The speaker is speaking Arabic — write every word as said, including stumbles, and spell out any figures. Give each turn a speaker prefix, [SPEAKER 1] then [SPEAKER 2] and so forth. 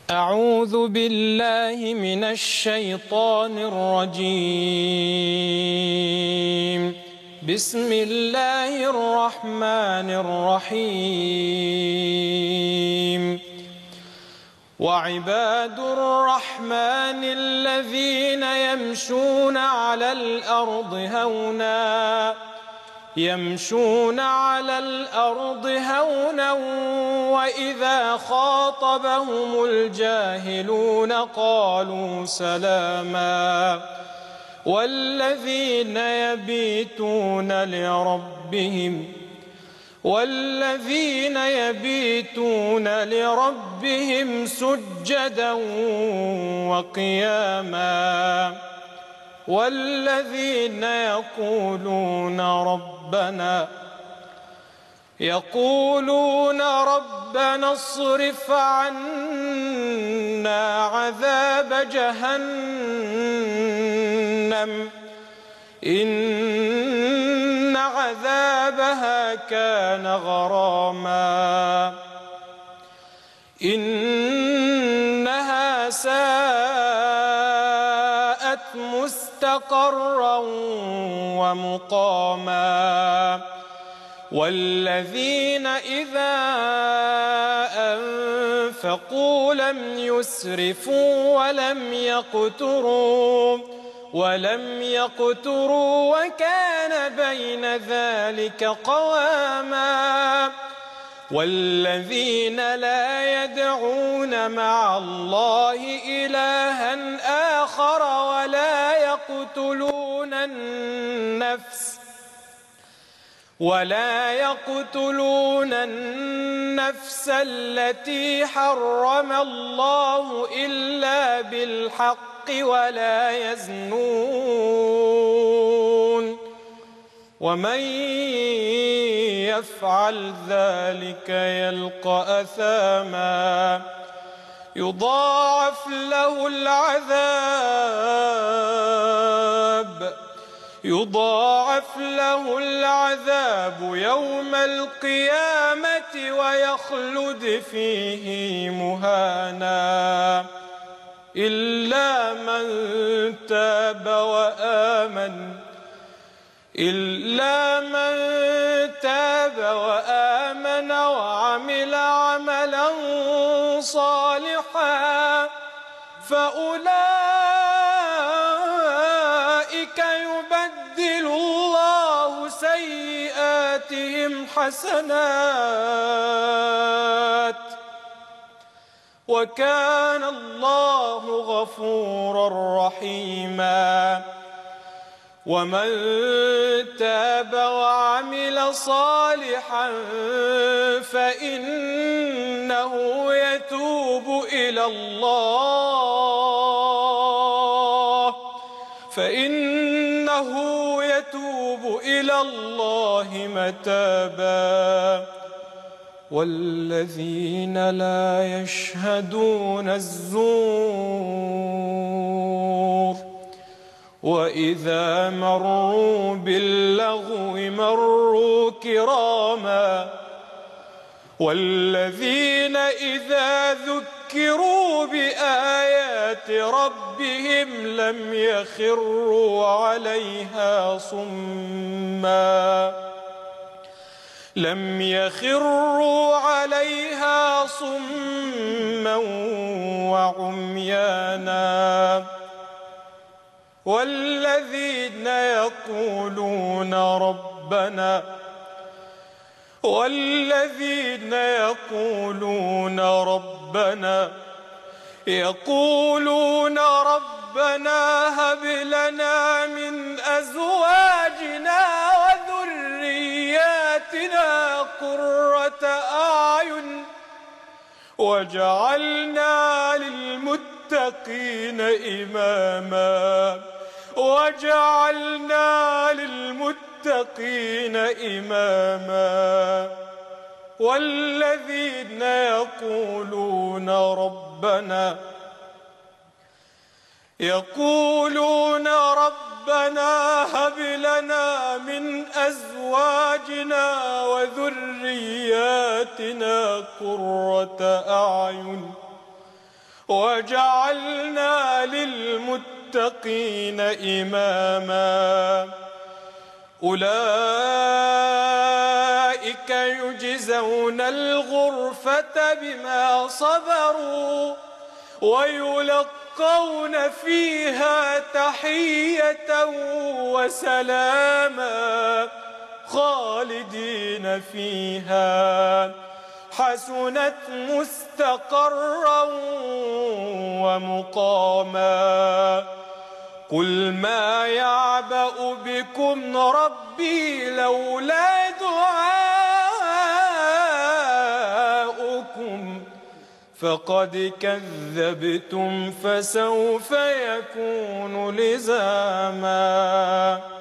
[SPEAKER 1] أعوذ بالله من الشيطان الرجيم. بسم الله الرحمن الرحيم. وعباد الرحمن الذين يمشون على الأرض هونا يمشون على الأرض هونا وإذا خاطبهم الجاهلون قالوا سلاما والذين يبيتون لربهم والذين يبيتون لربهم سجدا وقياما والذين يقولون ربنا يقولون ربنا اصرف عنا عذاب جهنم إن عذابها كان غراما إنها ساءت مستقرا ومقاما والذين إذا أنفقوا لم يسرفوا ولم يقتروا ولم يقتروا وكان بين ذلك قواما والذين لا يدعون مع الله إلها آخر ولا يقتلون النفس ولا يقتلون النفس التي حرم الله إلا بالحق ولا يزنون ومن يفعل ذلك يلقى أثاما يضاعف له العذاب يضاعف له العذاب يوم القيامة ويخلد فيه مهانا إلا من تاب وآمن إلا من تاب وآمن وعمل عملا صالحا فأولئك يبدل الله سيئاتهم حسنات وكان الله غفورا رحيما ومن تاب وعمل صالحا فإنه يتوب إلى الله فإنه يتوب إلى الله متابا والذين لا يشهدون الزور وإذا مروا باللغو مروا كراما والذين إذا ذكروا بآيات ربهم لم يخروا عليها صما لم يخروا عليها صما وعميانا والذين يقولون ربنا والذين يقولون ربنا يقولون ربنا هب لنا من أزواجنا وذرياتنا قرة أعين واجعلنا للمتقين إماما وجعلنا للمتقين إماما والذين يقولون ربنا يقولون ربنا هب لنا من أزواجنا وذرياتنا قرة أعين وجعلنا للمتقين إماما أولئك يجزون الغرفة بما صبروا ويلقون فيها تحية وسلاما خالدين فيها حسنت مستقرا ومقاما قل ما يعبأ بكم ربي لولا دعاؤكم فقد كذبتم فسوف يكون لزاما.